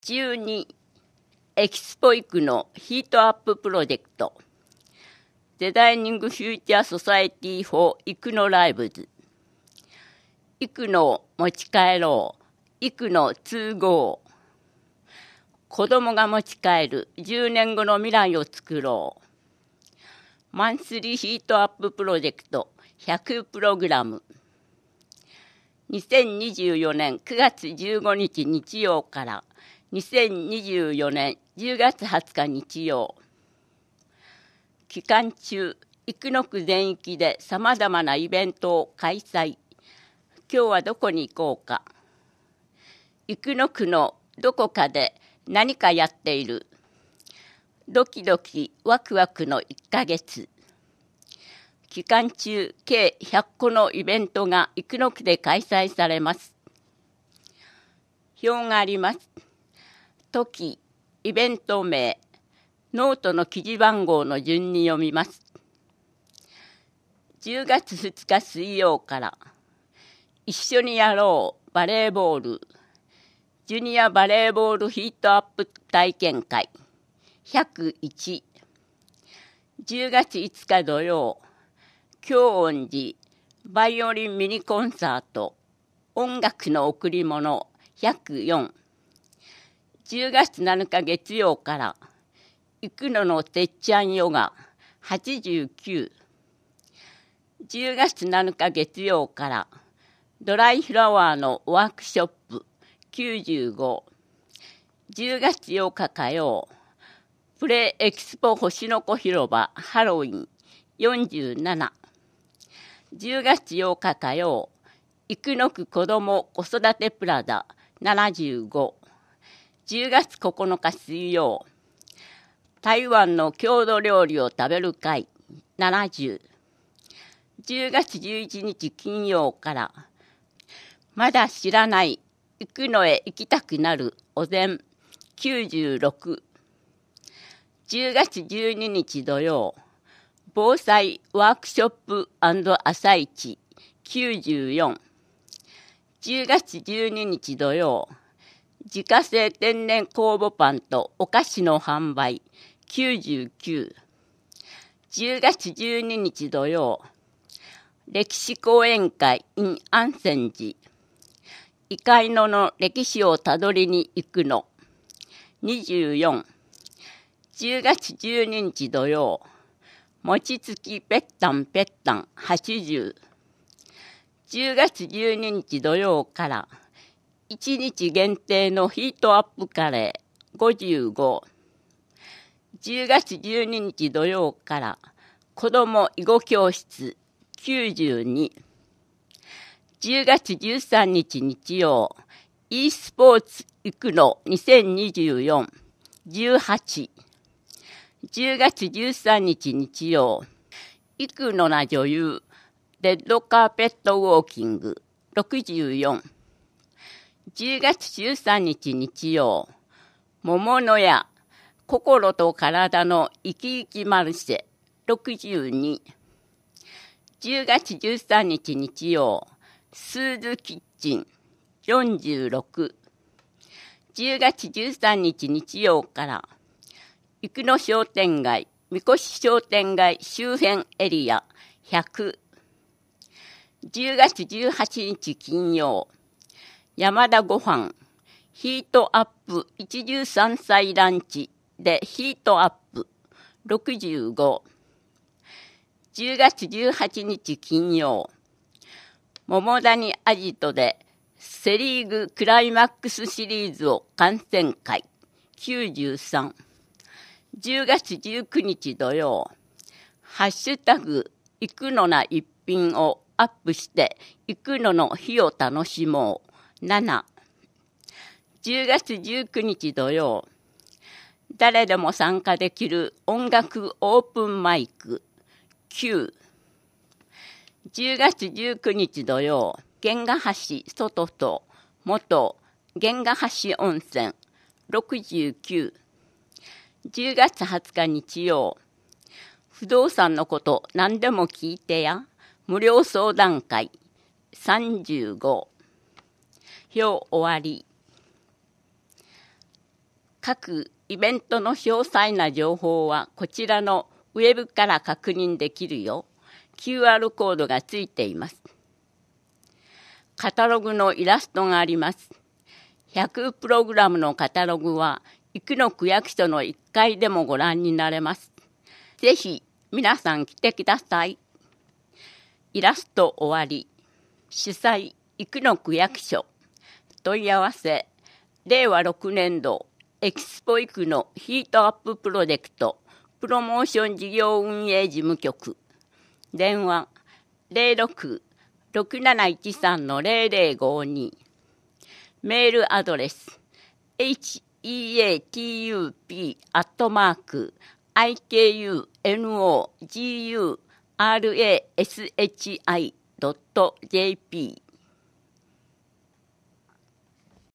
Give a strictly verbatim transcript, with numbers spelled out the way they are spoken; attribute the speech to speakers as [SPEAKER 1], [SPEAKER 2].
[SPEAKER 1] じゅうにエキスポイクのヒートアッププロジェクトデザイニングフューチャーソサエティフォーイクノライブズイクノを持ち帰ろうイクノ通合子供が持ち帰るじゅうねんごの未来を作ろうマンスリーヒートアッププロジェクトひゃくプログラムにせんにじゅうよねんくがつじゅうごにち日曜からにせんにじゅうよねんじゅうがつはつか日曜期間中生野区全域でさまざまなイベントを開催。今日はどこに行こうか。生野区のどこかで何かやっている。ドキドキワクワクのいっかげつ。期間中計ひゃっこのイベントが生野区で開催されます。表があります。時、イベント名、ノートの記事番号の順に読みます。じゅうがつふつか水曜から一緒にやろうバレーボールジュニアバレーボールヒートアップ体験会ひゃくいちじゅうがついつか土曜京恩寺バイオリンミニコンサート音楽の贈り物ひゃくよんじゅうがつなのか月曜から生野のてっちゃんヨガはちじゅうきゅうじゅうがつなのか月曜からドライフラワーのワークショップきゅうじゅうごじゅうがつようか火曜プレエキスポ星の子広場ハロウィンよんじゅうななじゅうがつようか火曜生野区子ども子育てプラザななじゅうごじゅうがつここのか水曜台湾の郷土料理を食べる会ななじゅうじゅうがつじゅういちにち金曜からまだ知らない生野へ行きたくなるお膳きゅうじゅうろくじゅうがつじゅうににち土曜防災ワークショップ&朝市きゅうじゅうよんじゅうがつじゅうににち土曜自家製天然酵母パンとお菓子の販売きゅうじゅうきゅうじゅうがつじゅうににち土曜歴史講演会 in 安泉寺異界のの歴史をたどりに行くのにじゅうよんじゅうがつじゅうににち土曜餅つきぺったんぺったんはちじゅうじゅうがつじゅうににち土曜からいちにち限定のヒートアップカレーごじゅうごじゅうがつじゅうににち土曜から子ども囲碁教室きゅうじゅうにじゅうがつじゅうさんにち日曜 e スポーツ生野にせんにじゅうよんじゅうはちじゅうがつじゅうさんにち日曜生野な女優レッドカーペットウォーキングろくじゅうよんじゅうがつじゅうさんにち日曜桃の屋心と体の生き生きマルシェろくじゅうにじゅうがつじゅうさんにち日曜スーズキッチンよんじゅうろくじゅうがつじゅうさんにち日曜から生野商店街三越商店街周辺エリアひゃくじゅうがつじゅうはちにち金曜山田ごはんヒートアップ一汁三菜ランチでヒートアップろくじゅうごじゅうがつじゅうはちにち金曜桃谷アジトでセリーグクライマックスシリーズを観戦会きゅうじゅうさんじゅうがつじゅうくにち土曜ハッシュタグ生野な一品をアップして生野の日を楽しもうななじゅうがつじゅうくにち土曜誰でも参加できる音楽オープンマイクきゅうじゅうがつじゅうくにち土曜源ヶ橋外と元源ヶ橋温泉ろくじゅうきゅうじゅうがつはつか日曜不動産のこと何でも聞いてや無料相談会さんじゅうご表終わり各イベントの詳細な情報はこちらのウェブから確認できるよう キューアール コードがついています。カタログのイラストがあります。ひゃくプログラムのカタログは生野区役所のいっかいでもご覧になれます。ぜひ皆さん来てください。イラスト終わり。主催生野区役所。問い合わせれいわろくねんどエキスポ生野ヒートアッププロジェクトプロモーション事業運営事務局。電話 ゼロろく ろくなないちさん のゼロゼロごに。メールアドレス エイチイーエーティーユーピー アットマーク アイケーユーエヌオージーユーアールエーエスエイチアイ ドット ジェーピー